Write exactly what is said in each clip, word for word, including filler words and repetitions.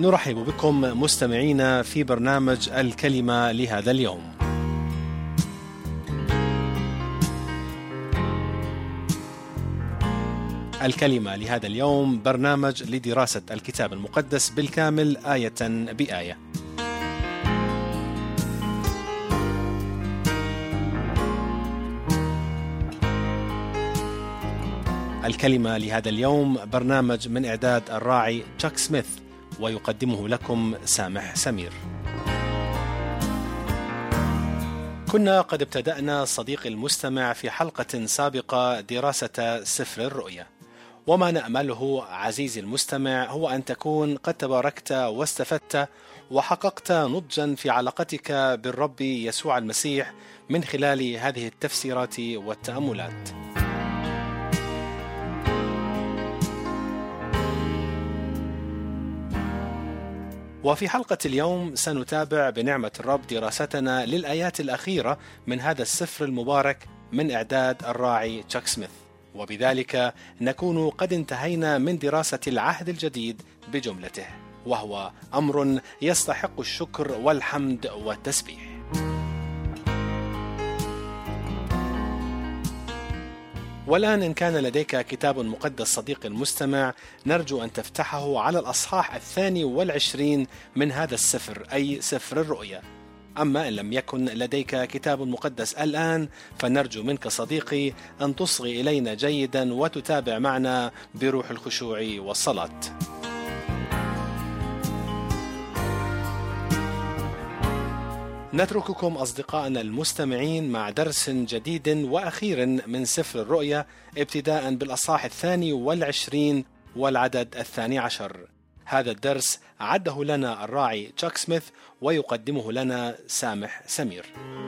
نرحب بكم مستمعينا في برنامج الكلمة لهذا اليوم. الكلمة لهذا اليوم برنامج لدراسة الكتاب المقدس بالكامل آية بآية. الكلمة لهذا اليوم برنامج من إعداد الراعي تشاك سميث، ويقدمه لكم سامح سمير. كنا قد ابتدأنا صديقي المستمع في حلقة سابقة دراسة سفر الرؤيا، وما نأمله عزيزي المستمع هو أن تكون قد تباركت واستفدت وحققت نضجا في علاقتك بالرب يسوع المسيح من خلال هذه التفسيرات والتأملات. وفي حلقة اليوم سنتابع بنعمة الرب دراستنا للآيات الأخيرة من هذا السفر المبارك من إعداد الراعي تشاك سميث، وبذلك نكون قد انتهينا من دراسة العهد الجديد بجملته، وهو أمر يستحق الشكر والحمد والتسبيح. والآن إن كان لديك كتاب مقدس صديقي المستمع، نرجو أن تفتحه على الأصحاح الثاني والعشرين من هذا السفر، أي سفر الرؤيا. أما إن لم يكن لديك كتاب مقدس الآن، فنرجو منك صديقي أن تصغي إلينا جيدا وتتابع معنا بروح الخشوع والصلاة. نترككم أصدقائنا المستمعين مع درس جديد وأخير من سفر الرؤيا، ابتداء بالأصحاح الثاني والعشرين والعدد الثاني عشر. هذا الدرس عده لنا الراعي تشاك سميث، ويقدمه لنا سامح سمير.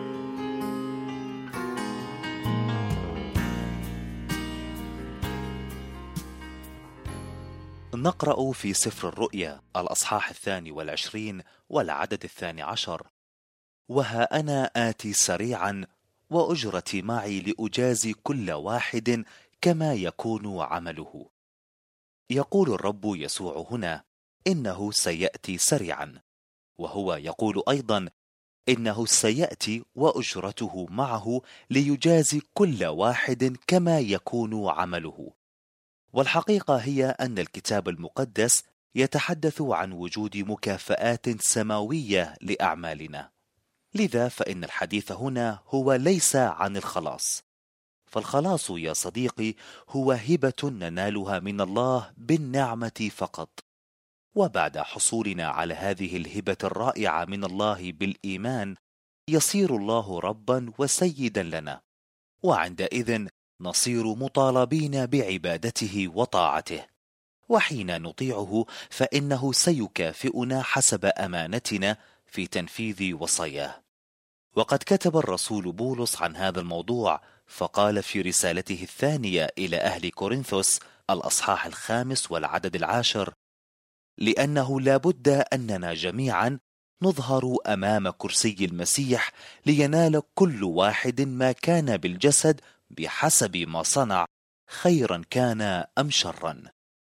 نقرأ في سفر الرؤيا الأصحاح الثاني والعشرين والعدد الثاني عشر: وها أنا آتي سريعا، وأجرتي معي لأجازي كل واحد كما يكون عمله. يقول الرب يسوع هنا إنه سيأتي سريعا، وهو يقول أيضا إنه سيأتي وأجرته معه ليجازي كل واحد كما يكون عمله. والحقيقة هي أن الكتاب المقدس يتحدث عن وجود مكافآت سماوية لأعمالنا، لذا فإن الحديث هنا هو ليس عن الخلاص، فالخلاص يا صديقي هو هبة ننالها من الله بالنعمة فقط. وبعد حصولنا على هذه الهبة الرائعة من الله بالإيمان، يصير الله ربا وسيدا لنا، وعندئذ نصير مطالبين بعبادته وطاعته. وحين نطيعه فإنه سيكافئنا حسب أمانتنا في تنفيذ وصاياه. وقد كتب الرسول بولس عن هذا الموضوع، فقال في رسالته الثانية إلى أهل كورنثوس الأصحاح الخامس والعدد العاشر: لأنه لا بد أننا جميعا نظهر أمام كرسي المسيح لينال كل واحد ما كان بالجسد بحسب ما صنع، خيرا كان أم شرا.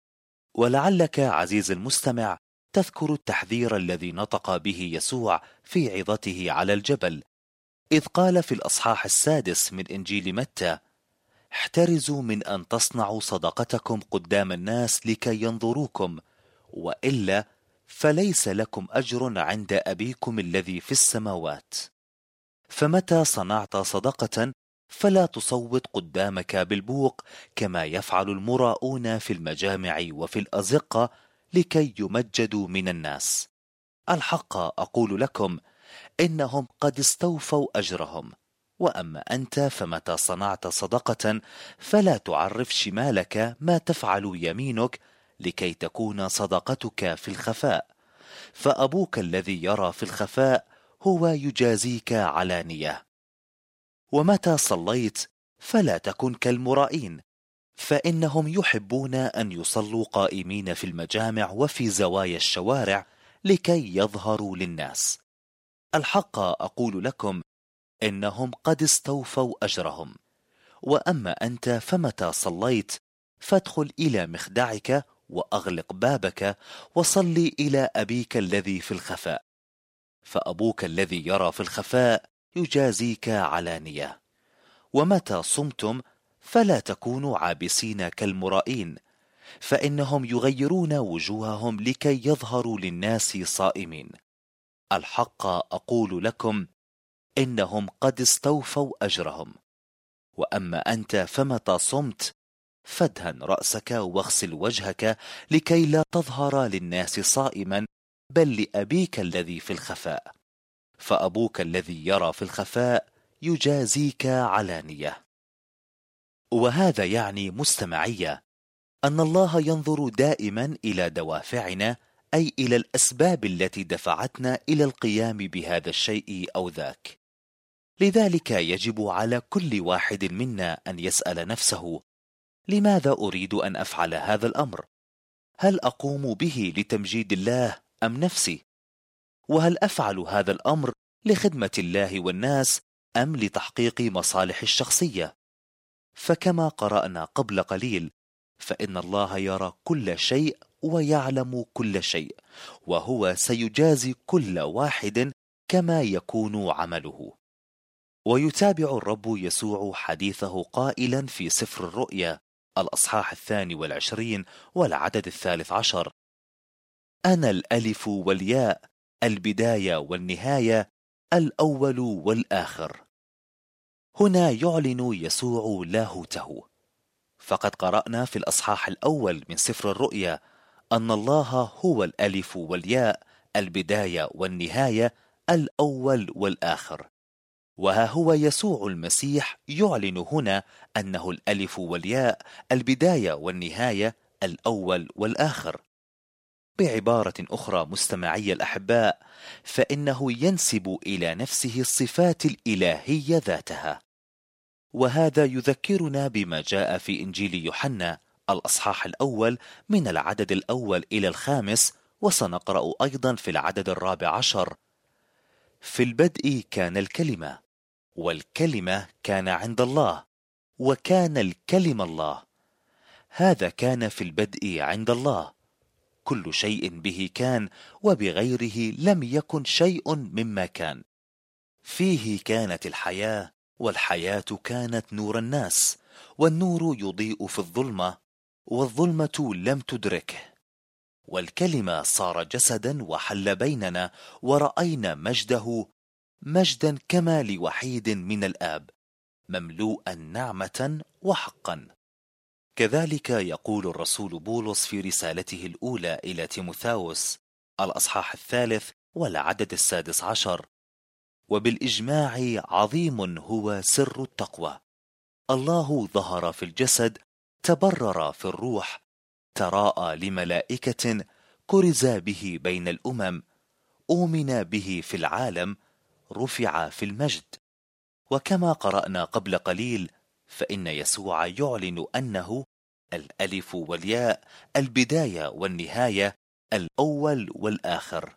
ولعلك عزيز المستمع تذكر التحذير الذي نطق به يسوع في عظته على الجبل، إذ قال في الأصحاح السادس من إنجيل متى: احترزوا من أن تصنعوا صدقتكم قدام الناس لكي ينظروكم، وإلا فليس لكم أجر عند أبيكم الذي في السماوات. فمتى صنعت صدقة فلا تصوت قدامك بالبوق كما يفعل المراؤون في المجامع وفي الأزقة لكي يمجدوا من الناس. الحق أقول لكم إنهم قد استوفوا أجرهم. وأما أنت فمتى صنعت صدقة فلا تعرف شمالك ما تفعل يمينك، لكي تكون صدقتك في الخفاء، فأبوك الذي يرى في الخفاء هو يجازيك علانية. ومتى صليت فلا تكن كالمرائين، فإنهم يحبون أن يصلوا قائمين في المجامع وفي زوايا الشوارع لكي يظهروا للناس. الحق أقول لكم إنهم قد استوفوا أجرهم. وأما أنت فمتى صليت فادخل إلى مخدعك وأغلق بابك وصل إلى أبيك الذي في الخفاء، فأبوك الذي يرى في الخفاء يجازيك علانية. ومتى صمتم فلا تكونوا عابسين كالمرائين، فإنهم يغيرون وجوههم لكي يظهروا للناس صائمين. الحق أقول لكم إنهم قد استوفوا أجرهم. وأما أنت فمتى صمت فادهن رأسك واغسل وجهك لكي لا تظهر للناس صائما، بل لأبيك الذي في الخفاء، فأبوك الذي يرى في الخفاء يجازيك علانية. وهذا يعني مستمعية أن الله ينظر دائما إلى دوافعنا، أي إلى الأسباب التي دفعتنا إلى القيام بهذا الشيء أو ذاك. لذلك يجب على كل واحد منا أن يسأل نفسه: لماذا أريد أن أفعل هذا الأمر؟ هل أقوم به لتمجيد الله أم نفسي؟ وهل أفعل هذا الأمر لخدمة الله والناس أم لتحقيق مصالح الشخصية؟ فكما قرأنا قبل قليل، فإن الله يرى كل شيء ويعلم كل شيء، وهو سيجازي كل واحد كما يكون عمله. ويتابع الرب يسوع حديثه قائلا في سفر الرؤيا الأصحاح الثاني والعشرين والعدد الثالث عشر: أنا الألف والياء، البداية والنهاية، الأول والآخر. هنا يعلن يسوع لاهوته. فقد قرأنا في الأصحاح الأول من سفر الرؤيا أن الله هو الألف والياء، البداية والنهاية، الأول والآخر. وها هو يسوع المسيح يعلن هنا أنه الألف والياء، البداية والنهاية، الأول والآخر. بعبارة أخرى مستمعي الأحباء، فإنه ينسب إلى نفسه الصفات الإلهية ذاتها. وهذا يذكرنا بما جاء في إنجيل يوحنا الأصحاح الأول من العدد الأول إلى الخامس، وسنقرأ أيضا في العدد الرابع عشر: في البدء كان الكلمة، والكلمة كان عند الله، وكان الكلمة الله. هذا كان في البدء عند الله. كل شيء به كان، وبغيره لم يكن شيء مما كان. فيه كانت الحياة، والحياة كانت نور الناس، والنور يضيء في الظلمة، والظلمة لم تدركه. والكلمة صار جسدا وحل بيننا، ورأينا مجده، مجدا كما لوحيد من الآب، مملوءا نعمة وحقا. كذلك يقول الرسول بولس في رسالته الأولى إلى تيموثاوس الأصحاح الثالث والعدد السادس عشر: وبالإجماع عظيم هو سر التقوى، الله ظهر في الجسد، تبرر في الروح، تراءى لملائكة، كرز به بين الأمم، أؤمن به في العالم، رفع في المجد. وكما قرأنا قبل قليل، فإن يسوع يعلن أنه الألف والياء، البداية والنهاية، الأول والآخر.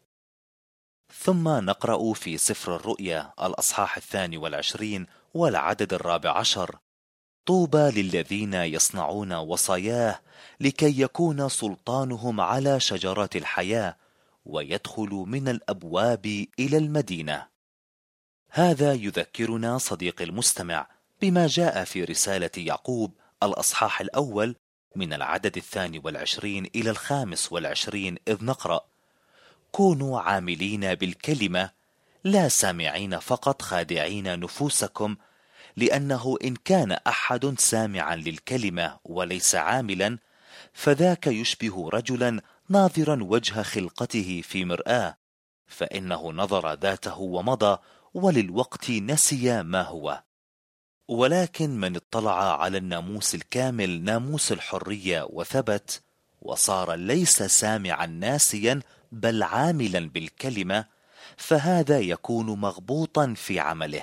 ثم نقرأ في سفر الرؤيا الأصحاح الثاني والعشرين والعدد الرابع عشر: طوبى للذين يصنعون وصاياه، لكي يكون سلطانهم على شجرات الحياة، ويدخلوا من الأبواب إلى المدينة. هذا يذكرنا صديق المستمع بما جاء في رسالة يعقوب الأصحاح الأول من العدد الثاني والعشرين إلى الخامس والعشرين، إذ نقرأ: كونوا عاملين بالكلمة، لا سامعين فقط خادعين نفوسكم، لأنه إن كان أحد سامعا للكلمة وليس عاملا، فذاك يشبه رجلا ناظرا وجه خلقته في مرآة، فإنه نظر ذاته ومضى، وللوقت نسي ما هو. ولكن من اطلع على الناموس الكامل، ناموس الحرية، وثبت، وصار ليس سامعا ناسيا بل عاملا بالكلمة، فهذا يكون مغبوطا في عمله.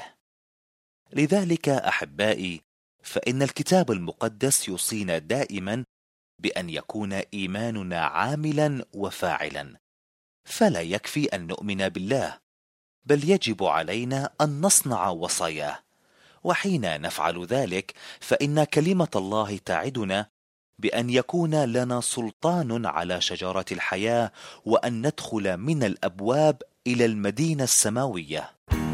لذلك أحبائي، فإن الكتاب المقدس يوصينا دائما بأن يكون إيماننا عاملا وفاعلا. فلا يكفي أن نؤمن بالله، بل يجب علينا أن نصنع وصاياه. وحين نفعل ذلك، فإن كلمة الله تعدنا بأن يكون لنا سلطان على شجرة الحياة، وأن ندخل من الأبواب إلى المدينة السماوية.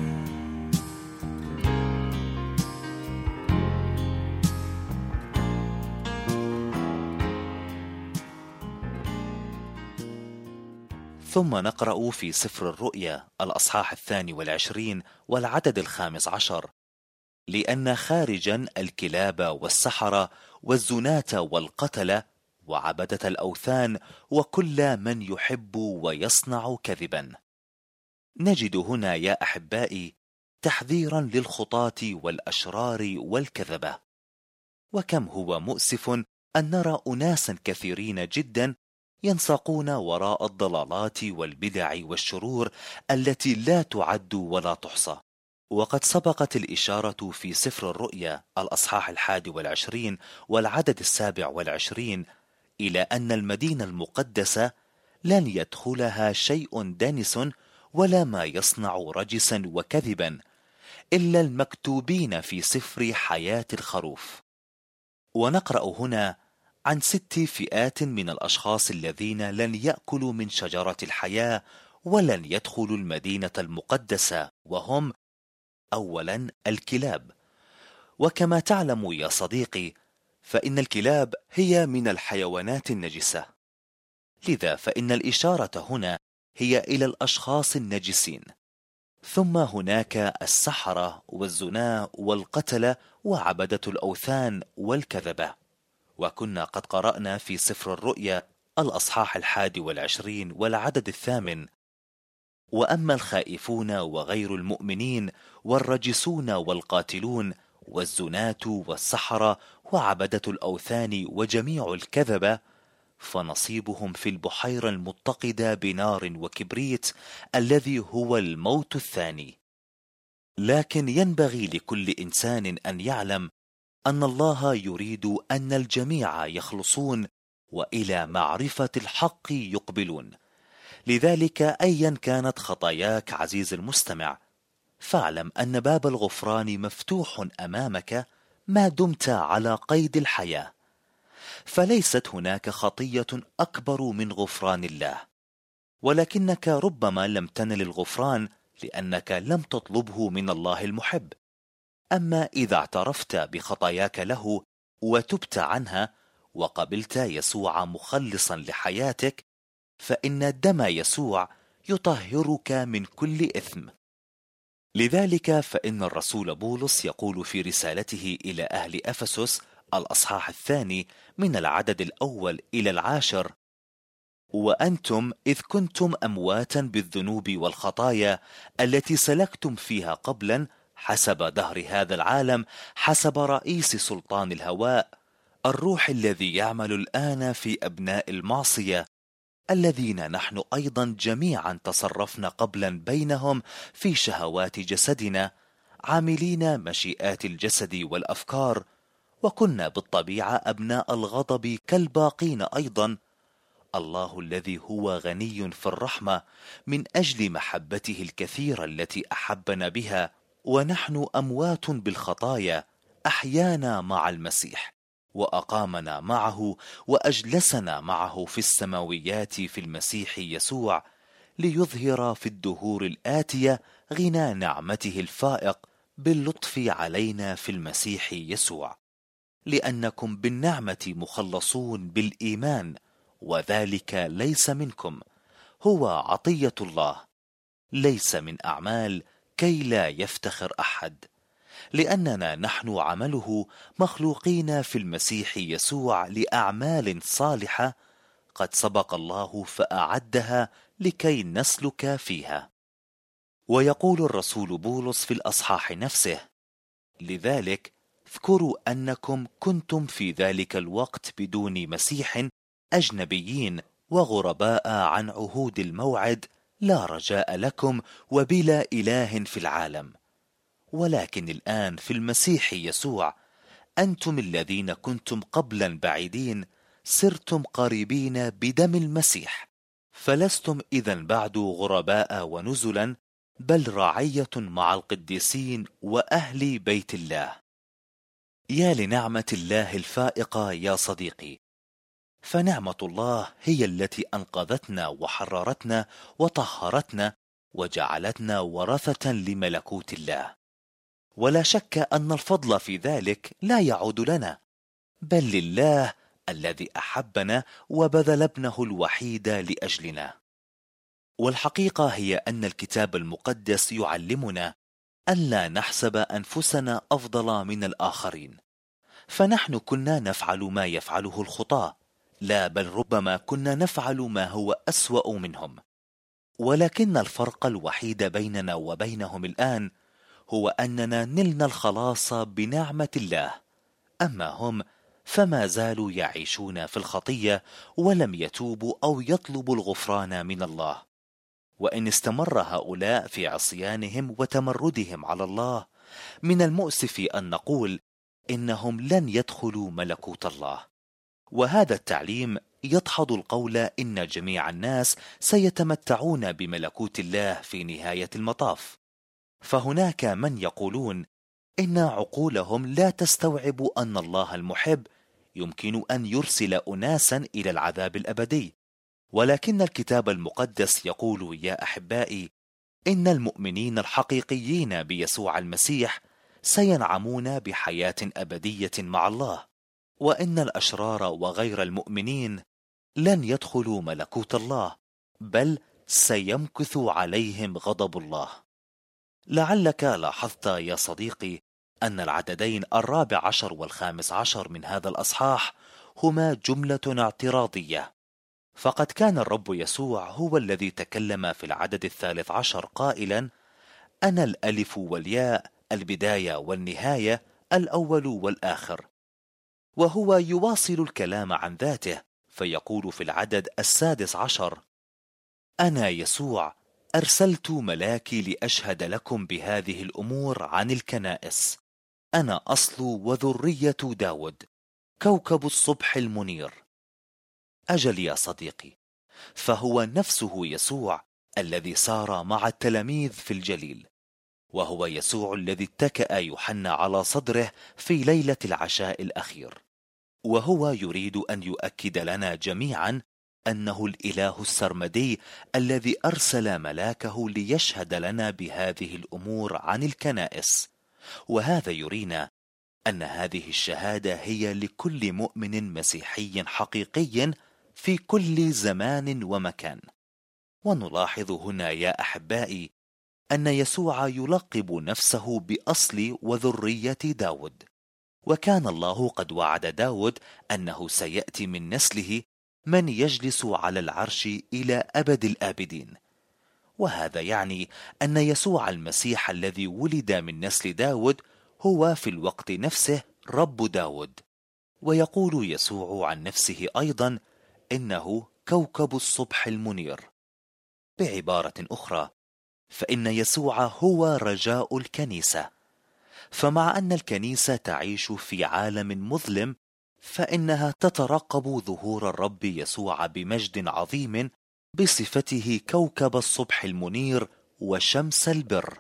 ثم نقرأ في سفر الرؤيا الأصحاح الثاني والعشرين والعدد الخامس عشر: لأن خارجا الكلاب والسحرة والزناة والقتلة وعبدة الأوثان وكل من يحب ويصنع كذبا. نجد هنا يا أحبائي تحذيرا للخطاة والأشرار والكذبة. وكم هو مؤسف أن نرى أناسا كثيرين جدا ينساقون وراء الضلالات والبدع والشرور التي لا تعد ولا تحصى. وقد سبقت الإشارة في سفر الرؤيا الأصحاح الحادي والعشرين والعدد السابع والعشرين إلى أن المدينة المقدسة لن يدخلها شيء دنس ولا ما يصنع رجسا وكذبا إلا المكتوبين في سفر حياة الخروف. ونقرأ هنا عن ست فئات من الأشخاص الذين لن يأكلوا من شجرة الحياة ولن يدخلوا المدينة المقدسة، وهم: أولا الكلاب. وكما تعلم يا صديقي فإن الكلاب هي من الحيوانات النجسة، لذا فإن الإشارة هنا هي إلى الأشخاص النجسين. ثم هناك السحرة والزنا والقتلة وعبدة الأوثان والكذبة. وكنا قد قرأنا في سفر الرؤيا الأصحاح الحادي والعشرين والعدد الثامن: وأما الخائفون وغير المؤمنين والرجسون والقاتلون والزناة والسحرة وعبدة الأوثان وجميع الكذبة فنصيبهم في البحيرة المتقدة بنار وكبريت الذي هو الموت الثاني. لكن ينبغي لكل إنسان أن يعلم أن الله يريد أن الجميع يخلصون وإلى معرفة الحق يقبلون. لذلك أيا كانت خطاياك عزيز المستمع، فاعلم أن باب الغفران مفتوح أمامك ما دمت على قيد الحياة، فليست هناك خطية أكبر من غفران الله، ولكنك ربما لم تنل الغفران لأنك لم تطلبه من الله المحب. أما إذا اعترفت بخطاياك له وتبت عنها وقبلت يسوع مخلصا لحياتك، فإن دم يسوع يطهرك من كل إثم. لذلك فإن الرسول بولس يقول في رسالته إلى أهل أفسس الأصحاح الثاني من العدد الأول إلى العاشر: وأنتم إذ كنتم أمواتا بالذنوب والخطايا التي سلكتم فيها قبلا حسب دهر هذا العالم، حسب رئيس سلطان الهواء، الروح الذي يعمل الآن في أبناء المعصية، الذين نحن أيضا جميعا تصرفنا قبلا بينهم في شهوات جسدنا، عاملين مشيئات الجسد والأفكار، وكنا بالطبيعة أبناء الغضب كالباقين أيضا. الله الذي هو غني في الرحمة من أجل محبته الكثيرة التي أحبنا بها ونحن أموات بالخطايا أحيانا مع المسيح، وأقامنا معه وأجلسنا معه في السماويات في المسيح يسوع، ليظهر في الدهور الآتية غنى نعمته الفائق باللطف علينا في المسيح يسوع، لأنكم بالنعمة مخلصون بالإيمان، وذلك ليس منكم، هو عطية الله، ليس من أعمال، كي لا يفتخر أحد، لأننا نحن عمله مخلوقين في المسيح يسوع لأعمال صالحة قد سبق الله فأعدها لكي نسلك فيها. ويقول الرسول بولس في الأصحاح نفسه: لذلك اذكروا أنكم كنتم في ذلك الوقت بدون مسيح أجنبيين وغرباء عن عهود الموعد، لا رجاء لكم وبلا إله في العالم. ولكن الآن في المسيح يسوع أنتم الذين كنتم قبلا بعيدين صرتم قريبين بدم المسيح، فلستم إذن بعد غرباء ونزلا، بل رعية مع القديسين وأهل بيت الله. يا لنعمة الله الفائقة يا صديقي، فنعمة الله هي التي أنقذتنا وحررتنا وطهرتنا وجعلتنا ورثة لملكوت الله. ولا شك أن الفضل في ذلك لا يعود لنا، بل لله الذي أحبنا وبذل ابنه الوحيد لأجلنا. والحقيقة هي أن الكتاب المقدس يعلمنا ألا نحسب أنفسنا أفضل من الآخرين، فنحن كنا نفعل ما يفعله الخطاة، لا بل ربما كنا نفعل ما هو أسوأ منهم. ولكن الفرق الوحيد بيننا وبينهم الآن هو أننا نلنا الخلاص بنعمة الله، أما هم فما زالوا يعيشون في الخطية ولم يتوبوا أو يطلبوا الغفران من الله. وإن استمر هؤلاء في عصيانهم وتمردهم على الله، من المؤسف أن نقول إنهم لن يدخلوا ملكوت الله. وهذا التعليم يدحض القول إن جميع الناس سيتمتعون بملكوت الله في نهاية المطاف. فهناك من يقولون إن عقولهم لا تستوعب أن الله المحب يمكن أن يرسل أناسا إلى العذاب الأبدي، ولكن الكتاب المقدس يقول يا أحبائي إن المؤمنين الحقيقيين بيسوع المسيح سينعمون بحياة أبدية مع الله، وإن الأشرار وغير المؤمنين لن يدخلوا ملكوت الله، بل سيمكث عليهم غضب الله. لعلك لاحظت يا صديقي أن العددين الرابع عشر والخامس عشر من هذا الأصحاح هما جملة اعتراضية، فقد كان الرب يسوع هو الذي تكلم في العدد الثالث عشر قائلا: أنا الألف والياء، البداية والنهاية، الأول والآخر. وهو يواصل الكلام عن ذاته فيقول في العدد السادس عشر: أنا يسوع أرسلت ملاكي لأشهد لكم بهذه الأمور عن الكنائس، أنا أصل وذرية داود، كوكب الصبح المنير. أجل يا صديقي، فهو نفسه يسوع الذي سار مع التلاميذ في الجليل، وهو يسوع الذي اتكأ يوحنا على صدره في ليلة العشاء الأخير، وهو يريد أن يؤكد لنا جميعا أنه الإله السرمدي الذي أرسل ملاكه ليشهد لنا بهذه الأمور عن الكنائس. وهذا يرينا أن هذه الشهادة هي لكل مؤمن مسيحي حقيقي في كل زمان ومكان. ونلاحظ هنا يا أحبائي أن يسوع يلقب نفسه بأصل وذرية داود، وكان الله قد وعد داود أنه سيأتي من نسله من يجلس على العرش إلى أبد الآبدين. وهذا يعني أن يسوع المسيح الذي ولد من نسل داود هو في الوقت نفسه رب داود. ويقول يسوع عن نفسه أيضا إنه كوكب الصبح المنير. بعبارة أخرى، فإن يسوع هو رجاء الكنيسة. فمع أن الكنيسة تعيش في عالم مظلم، فإنها تترقب ظهور الرب يسوع بمجد عظيم بصفته كوكب الصبح المنير وشمس البر.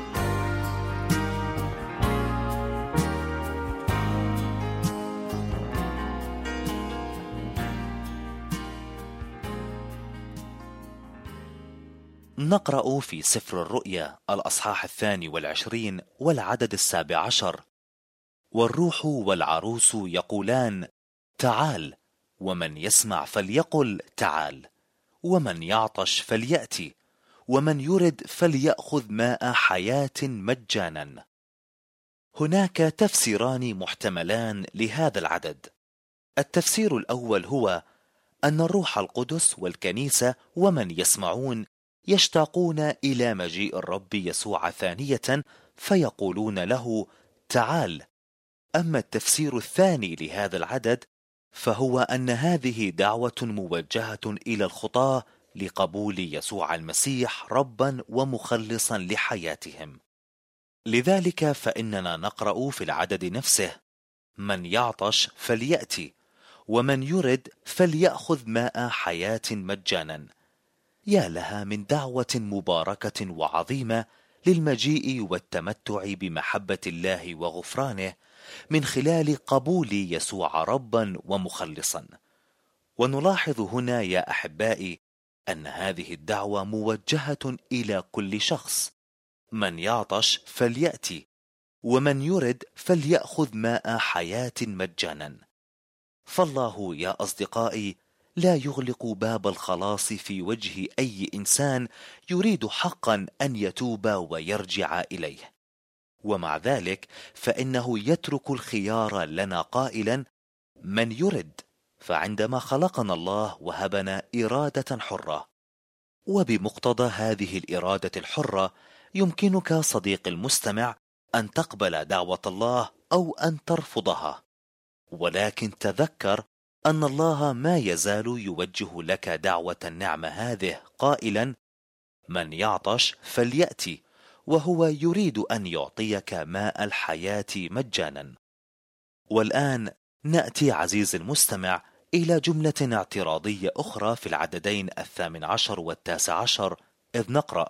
نقرأ في سفر الرؤيا الأصحاح الثاني والعشرين والعدد السابع عشر: والروح والعروس يقولان تعال، ومن يسمع فليقل تعال، ومن يعطش فليأتي، ومن يرد فليأخذ ماء حياة مجانا. هناك تفسيران محتملان لهذا العدد. التفسير الأول هو أن الروح القدس والكنيسة ومن يسمعون يشتاقون إلى مجيء الرب يسوع ثانية فيقولون له تعال. أما التفسير الثاني لهذا العدد فهو أن هذه دعوة موجهة إلى الخطاة لقبول يسوع المسيح ربا ومخلصا لحياتهم. لذلك فإننا نقرأ في العدد نفسه: من يعطش فليأتي، ومن يرد فليأخذ ماء حياة مجانا. يا لها من دعوة مباركة وعظيمة للمجيء والتمتع بمحبة الله وغفرانه من خلال قبول يسوع ربا ومخلصا. ونلاحظ هنا يا أحبائي أن هذه الدعوة موجهة إلى كل شخص. من يعطش فليأتي، ومن يرد فليأخذ ماء حياة مجانا. فالله يا أصدقائي لا يغلق باب الخلاص في وجه أي إنسان يريد حقا أن يتوب ويرجع إليه، ومع ذلك فإنه يترك الخيار لنا قائلا: من يرد. فعندما خلقنا الله وهبنا إرادة حرة، وبمقتضى هذه الإرادة الحرة يمكنك صديق المستمع أن تقبل دعوة الله أو أن ترفضها، ولكن تذكر أن الله ما يزال يوجه لك دعوة النعمة هذه قائلا: من يعطش فليأتي، وهو يريد أن يعطيك ماء الحياة مجانا. والآن نأتي عزيز المستمع إلى جملة اعتراضية أخرى في العددين الثامن عشر والتاسع عشر، إذ نقرأ: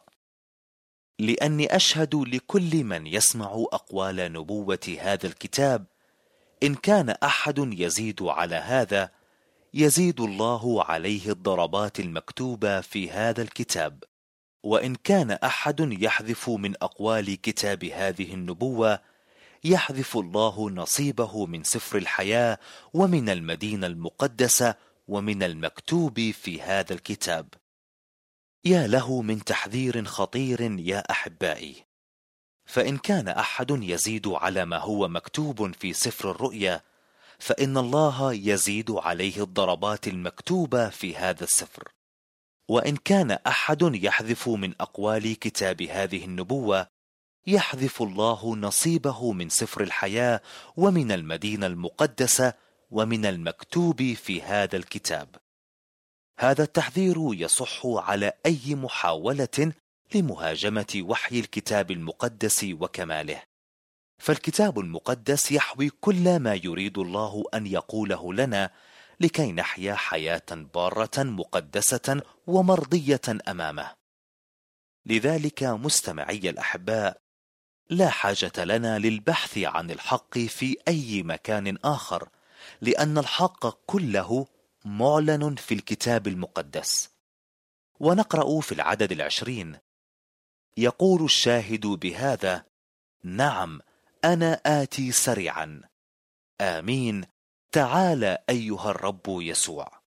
لأني أشهد لكل من يسمع أقوال نبوة هذا الكتاب، إن كان أحد يزيد على هذا يزيد الله عليه الضربات المكتوبة في هذا الكتاب، وإن كان أحد يحذف من أقوال كتاب هذه النبوة يحذف الله نصيبه من سفر الحياة ومن المدينة المقدسة ومن المكتوب في هذا الكتاب. يا له من تحذير خطير يا أحبائي! فإن كان أحد يزيد على ما هو مكتوب في سفر الرؤيا، فإن الله يزيد عليه الضربات المكتوبة في هذا السفر. وإن كان أحد يحذف من أقوال كتاب هذه النبوة يحذف الله نصيبه من سفر الحياة ومن المدينة المقدسة ومن المكتوب في هذا الكتاب. هذا التحذير يصح على أي محاولة لمهاجمة وحي الكتاب المقدس وكماله، فالكتاب المقدس يحوي كل ما يريد الله أن يقوله لنا لكي نحيا حياة بارة مقدسة ومرضية أمامه. لذلك مستمعي الأحباء، لا حاجة لنا للبحث عن الحق في أي مكان آخر، لأن الحق كله معلن في الكتاب المقدس. ونقرأ في العدد العشرين: يقول الشاهد بهذا: نعم، أنا آتي سريعا. آمين. تعال أيها الرب يسوع.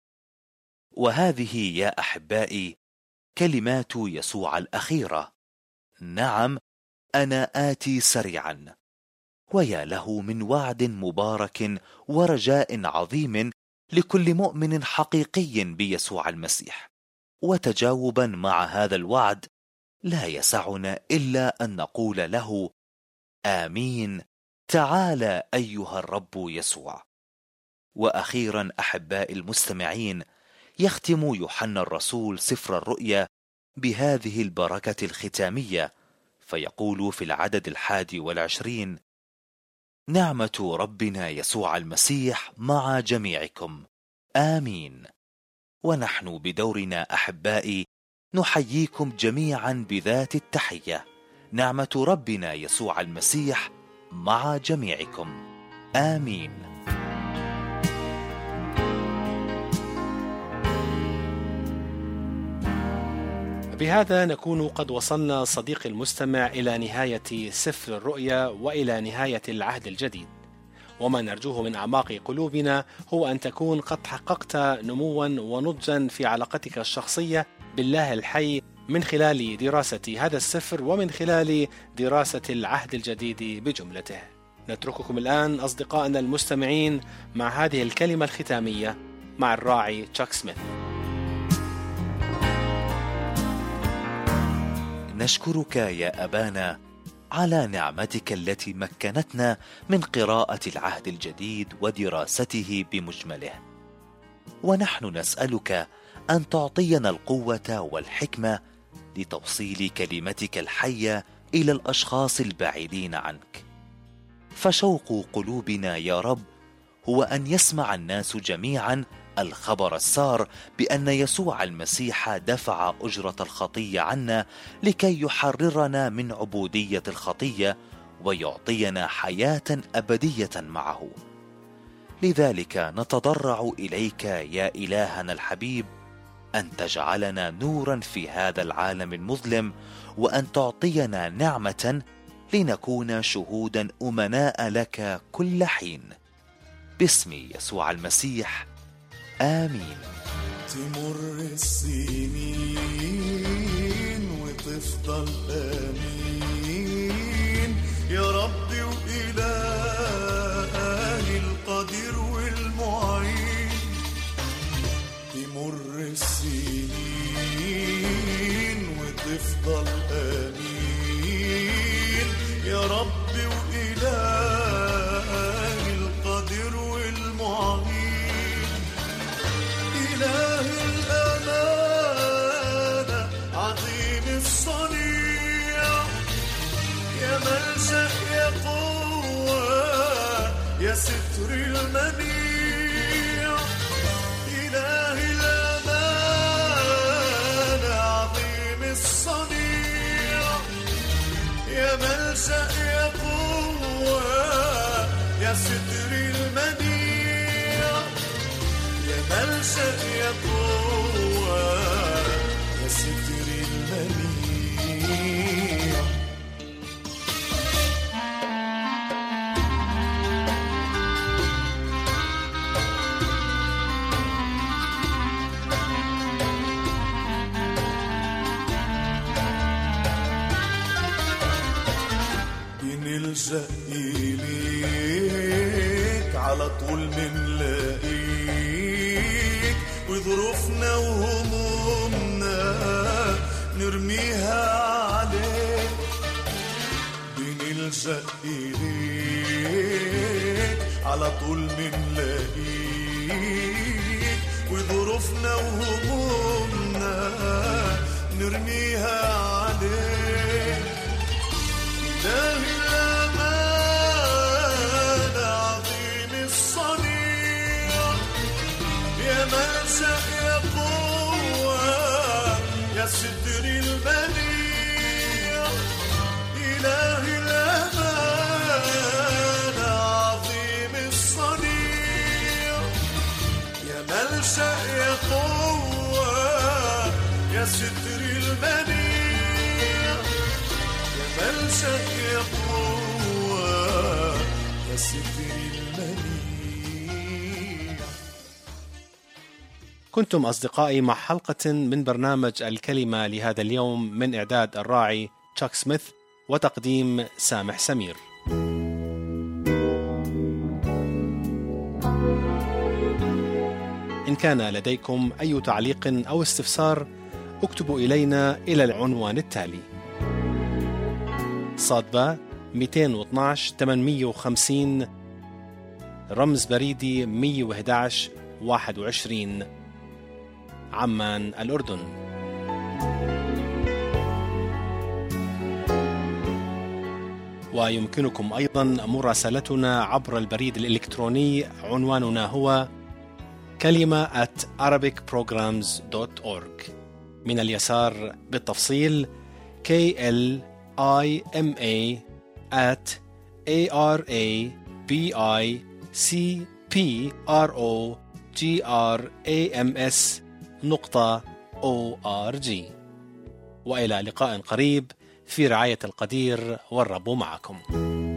وهذه يا أحبائي كلمات يسوع الأخيرة: نعم، أنا آتي سريعا. ويا له من وعد مبارك ورجاء عظيم لكل مؤمن حقيقي بيسوع المسيح. وتجاوبا مع هذا الوعد لا يسعنا إلا أن نقول له: آمين. تعال أيها الرب يسوع. وأخيرا أحباء المستمعين، يختم يوحنا الرسول سفر الرؤيا بهذه البركة الختامية، فيقول في العدد الحادي والعشرين: نعمة ربنا يسوع المسيح مع جميعكم. آمين. ونحن بدورنا أحبائي نحييكم جميعا بذات التحية. نعمة ربنا يسوع المسيح مع جميعكم. آمين. بهذا نكون قد وصلنا صديقي المستمع إلى نهاية سفر الرؤيا وإلى نهاية العهد الجديد، وما نرجوه من أعماق قلوبنا هو أن تكون قد حققت نموا ونضجا في علاقتك الشخصية بالله الحي من خلال دراسة هذا السفر ومن خلال دراسة العهد الجديد بجملته. نترككم الآن أصدقائنا المستمعين مع هذه الكلمة الختامية مع الراعي تشاك سميث. نشكرك يا أبانا على نعمتك التي مكنتنا من قراءة العهد الجديد ودراسته بمجمله، ونحن نسألك أن تعطينا القوة والحكمة لتوصيل كلمتك الحية إلى الأشخاص البعيدين عنك. فشوق قلوبنا يا رب هو أن يسمع الناس جميعا الخبر السار بأن يسوع المسيح دفع أجرة الخطية عنا لكي يحررنا من عبودية الخطية ويعطينا حياة أبدية معه. لذلك نتضرع إليك يا إلهنا الحبيب أن تجعلنا نورا في هذا العالم المظلم، وأن تعطينا نعمة لنكون شهودا أمناء لك كل حين. باسم يسوع المسيح، آمين. تمر السنين وتفضل آمين يا ربي وإلهي القدير والمعين. تمر السنين وتفضل آمين يا ربي وإلهي القدير والمعين. إله الأمانة عظيم الصنيع، يا ملجأ يا قوة يا ستر المنيع. إله الأمانة عظيم الصنيع، يا ملجأ يا قوة يا ستر المنيع. يا ملجأ يا قوة يا ستر المنيع. بنلجأ إليك على طول منلاقيك، وظروفنا وهمومنا نرميها عليك. بنلجأ إليك على طول منلاقيك، وظروفنا وهمومنا نرميها عليك. إله الأمانة عظيم الصنيع، يا ملجأ يا قوة يا ستر المنيع. إله الأمانة عظيم الصنيع، يا ملجأ يا قوة يا ستر المنيع. يا ملجأ يا قوة يا ستر المنيع. كنتم أصدقائي مع حلقة من برنامج الكلمة لهذا اليوم، من إعداد الراعي تشاك سميث وتقديم سامح سمير. إن كان لديكم أي تعليق أو استفسار اكتبوا إلينا إلى العنوان التالي: صادبة مئتين واثناشر ثمانمئة وخمسين، رمز بريدي مئة وأحد عشر واحد وعشرين، عمان الأردن. ويمكنكم أيضا مراسلتنا عبر البريد الإلكتروني، عنواننا هو كلمة at arabic programs dot org. من اليسار بالتفصيل K L I M A at A R A B I C P R O G R A M S نقطة O R G. وإلى لقاء قريب في رعاية القدير، والرب معكم.